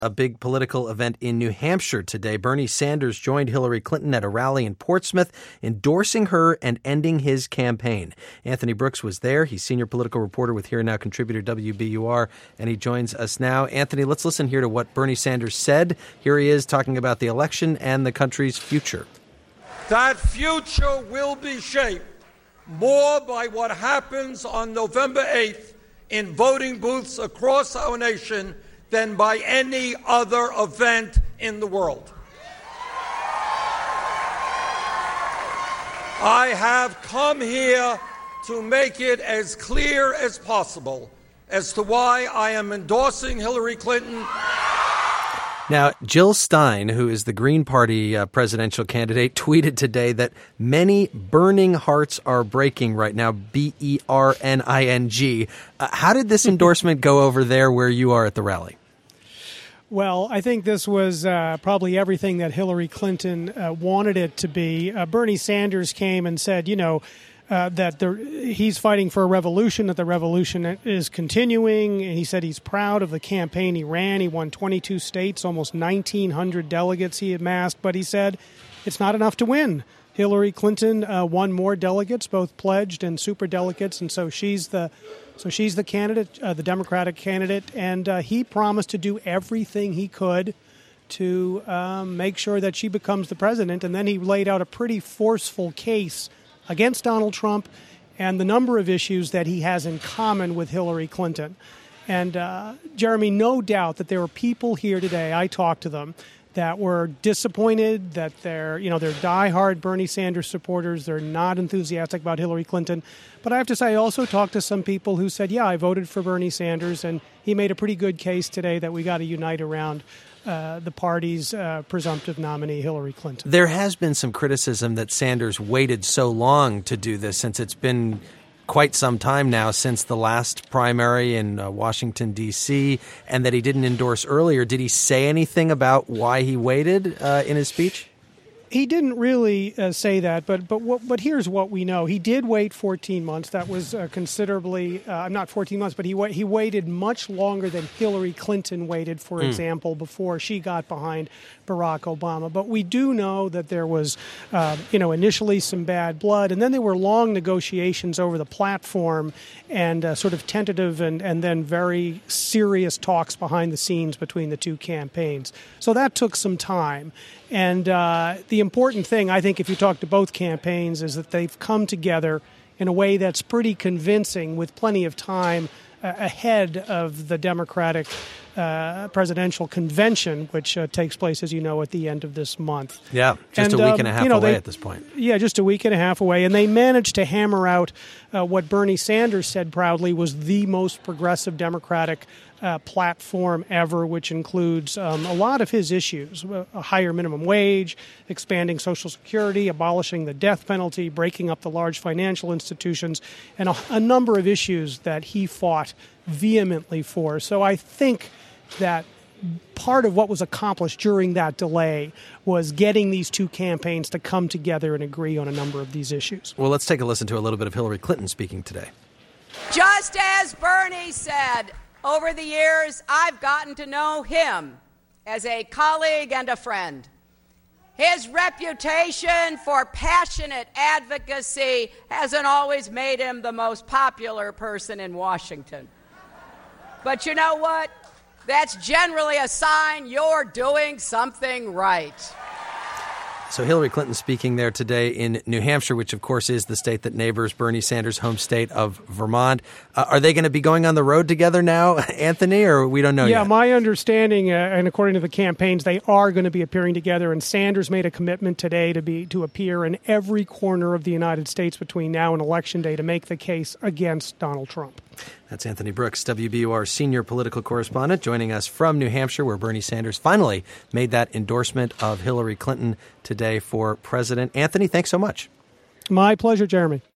a big political event in New Hampshire today. Bernie Sanders joined Hillary Clinton at a rally in Portsmouth, endorsing her and ending his campaign. Anthony Brooks was there. He's senior political reporter with Here Now contributor WBUR, and he joins us now. Anthony, let's listen here to what Bernie Sanders said. Here he is talking about the election and the country's future. That future will be shaped more by what happens on November 8th in voting booths across our nation than by any other event in the world. I have come here to make it as clear as possible as to why I am endorsing Hillary Clinton. Now, Jill Stein, who is the Green Party presidential candidate, tweeted today that many burning hearts are breaking right now, Berning. How did this endorsement go over there where you are at the rally? Well, I think this was probably everything that Hillary Clinton wanted it to be. Bernie Sanders came and said, he's fighting for a revolution, that the revolution is continuing. And he said he's proud of the campaign he ran. He won 22 states, almost 1,900 delegates he amassed. But he said it's not enough to win. Hillary Clinton won more delegates, both pledged and superdelegates, and so she's the candidate, the Democratic candidate. And he promised to do everything he could to make sure that she becomes the president. And then he laid out a pretty forceful case against Donald Trump and the number of issues that he has in common with Hillary Clinton. And, Jeremy, no doubt that there were people here today, I talked to them, that were disappointed that they're diehard Bernie Sanders supporters. They're not enthusiastic about Hillary Clinton. But I have to say, I also talked to some people who said, yeah, I voted for Bernie Sanders, and he made a pretty good case today that we got to unite around the party's presumptive nominee, Hillary Clinton. There has been some criticism that Sanders waited so long to do this, since it's been quite some time now since the last primary in Washington, D.C., and that he didn't endorse earlier. Did he say anything about why he waited in his speech? He didn't really say that, but here's what we know. He did wait 14 months. That was considerably, not 14 months, but he waited much longer than Hillary Clinton waited, for example, before she got behind Barack Obama. But we do know that there was, initially some bad blood, and then there were long negotiations over the platform and sort of tentative and then very serious talks behind the scenes between the two campaigns. So that took some time. And the important thing, I think, if you talk to both campaigns, is that they've come together in a way that's pretty convincing, with plenty of time ahead of the Democratic presidential convention, which takes place, as you know, at the end of this month. Yeah, just a week and a half away at this point. Yeah, just a week and a half away. And they managed to hammer out what Bernie Sanders said proudly was the most progressive Democratic platform ever, which includes a lot of his issues: a higher minimum wage, expanding Social Security, abolishing the death penalty, breaking up the large financial institutions, and a number of issues that he fought vehemently for. So I think that part of what was accomplished during that delay was getting these two campaigns to come together and agree on a number of these issues. Well, let's take a listen to a little bit of Hillary Clinton speaking today. Just as Bernie said, over the years, I've gotten to know him as a colleague and a friend. His reputation for passionate advocacy hasn't always made him the most popular person in Washington. But you know what? That's generally a sign you're doing something right. So Hillary Clinton speaking there today in New Hampshire, which, of course, is the state that neighbors Bernie Sanders' home state of Vermont. Are they going to be going on the road together now, Anthony, or we don't know yet? Yeah, my understanding, and according to the campaigns, they are going to be appearing together, and Sanders made a commitment today to appear in every corner of the United States between now and Election Day to make the case against Donald Trump. That's Anthony Brooks, WBUR senior political correspondent, joining us from New Hampshire, where Bernie Sanders finally made that endorsement of Hillary Clinton today for president. Anthony, thanks so much. My pleasure, Jeremy.